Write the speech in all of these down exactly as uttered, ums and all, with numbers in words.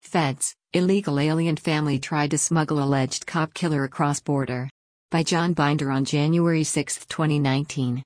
Feds, illegal alien family tried to smuggle alleged cop killer across border. By John Binder on January sixth, twenty nineteen.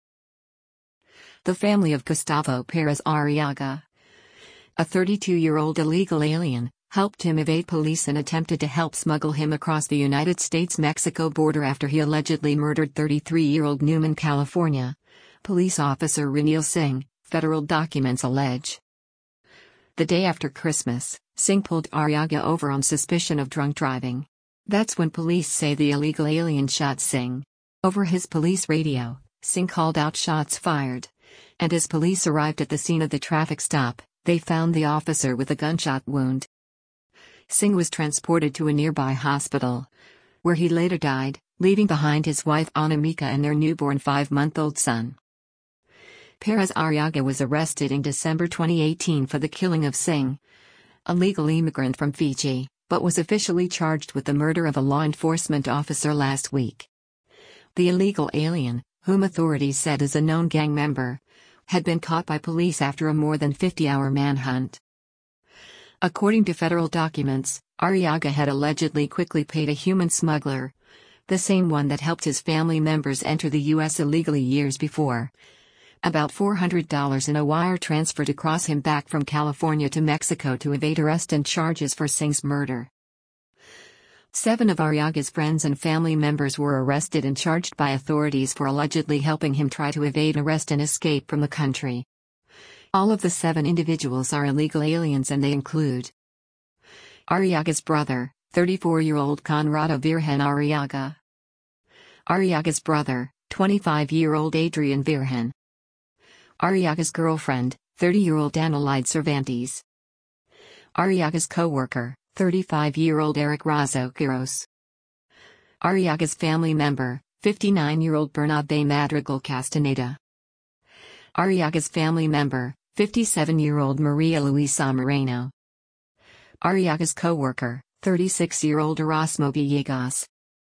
The family of Gustavo Perez Arriaga, a thirty-two-year-old illegal alien, helped him evade police and attempted to help smuggle him across the United States-Mexico border after he allegedly murdered thirty-three-year-old Newman, California. Police officer Ranil Singh, federal documents allege. The day after Christmas, Singh pulled Arriaga over on suspicion of drunk driving. That's when police say the illegal alien shot Singh. Over his police radio, Singh called out shots fired. And as police arrived at the scene of the traffic stop, they found the officer with a gunshot wound. Singh was transported to a nearby hospital, where he later died, leaving behind his wife Anamika and their newborn five-month-old son. Perez Arriaga was arrested in December twenty eighteen for the killing of Singh, a legal immigrant from Fiji, but was officially charged with the murder of a law enforcement officer last week. The illegal alien, whom authorities said is a known gang member, had been caught by police after a more than fifty-hour manhunt. According to federal documents, Arriaga had allegedly quickly paid a human smuggler, the same one that helped his family members enter the U S illegally years before, about four hundred dollars in a wire transfer to cross him back from California to Mexico to evade arrest and charges for Singh's murder. Seven of Arriaga's friends and family members were arrested and charged by authorities for allegedly helping him try to evade arrest and escape from the country. All of the seven individuals are illegal aliens, and they include Arriaga's brother, thirty-four-year-old Conrado Virgen Arriaga. Arriaga's brother, twenty-five-year-old Adrian Virgen. Arriaga's girlfriend, thirty-year-old Adelaide Cervantes. Arriaga's co-worker, thirty-five-year-old Eric Razo Quiros. Arriaga's family member, fifty-nine-year-old Bernabe Madrigal Castaneda. Arriaga's family member, fifty-seven-year-old Maria Luisa Moreno. Arriaga's co-worker, thirty-six-year-old Erasmo Villegas.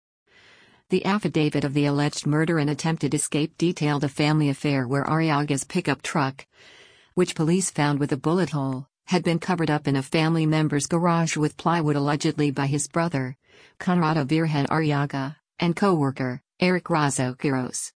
The affidavit of the alleged murder and attempted escape detailed a family affair where Arriaga's pickup truck, which police found with a bullet hole, had been covered up in a family member's garage with plywood allegedly by his brother, Conrado Virgen Arriaga, and co-worker, Eric Razo Quiros.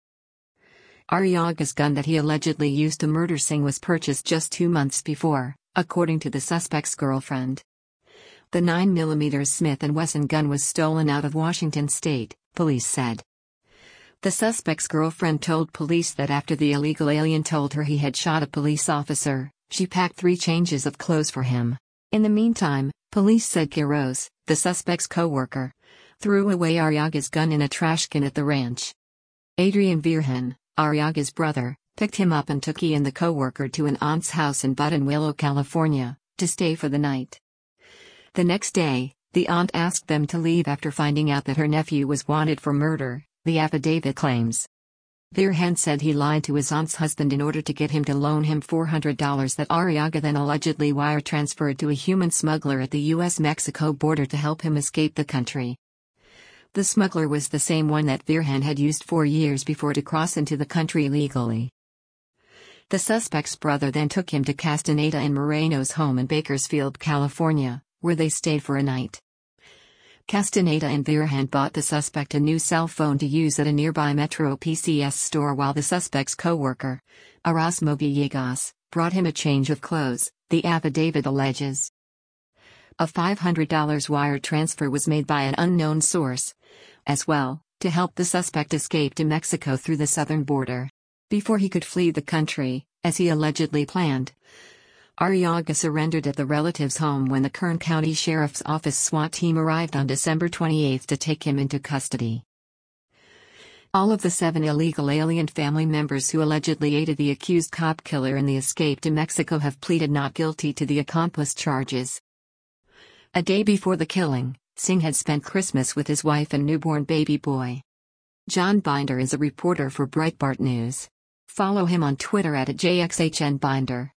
Arriaga's gun that he allegedly used to murder Singh was purchased just two months before, according to the suspect's girlfriend. The nine millimeter Smith and Wesson gun was stolen out of Washington state, police said. The suspect's girlfriend told police that after the illegal alien told her he had shot a police officer, she packed three changes of clothes for him. In the meantime, police said Quiros, the suspect's co-worker, threw away Arriaga's gun in a trash can at the ranch. Adrian Virgen, Arriaga's brother, picked him up and took he and the co-worker to an aunt's house in Buttonwillow, California, to stay for the night. The next day, the aunt asked them to leave after finding out that her nephew was wanted for murder, the affidavit claims. Virgen said he lied to his aunt's husband in order to get him to loan him four hundred dollars that Arriaga then allegedly wire transferred to a human smuggler at the U S Mexico border to help him escape the country. The smuggler was the same one that Virgen had used four years before to cross into the country legally. The suspect's brother then took him to Castaneda and Moreno's home in Bakersfield, California, where they stayed for a night. Castaneda and Virgen bought the suspect a new cell phone to use at a nearby Metro P C S store, while the suspect's co-worker, Erasmo Villegas, brought him a change of clothes, the affidavit alleges. A five hundred dollars wire transfer was made by an unknown source, as well, to help the suspect escape to Mexico through the southern border. Before he could flee the country, as he allegedly planned, Arriaga surrendered at the relative's home when the Kern County Sheriff's Office SWAT team arrived on December twenty-eighth to take him into custody. All of the seven illegal alien family members who allegedly aided the accused cop killer in the escape to Mexico have pleaded not guilty to the accomplice charges. A day before the killing, Singh had spent Christmas with his wife and newborn baby boy. John Binder is a reporter for Breitbart News. Follow him on Twitter at J X H N Binder.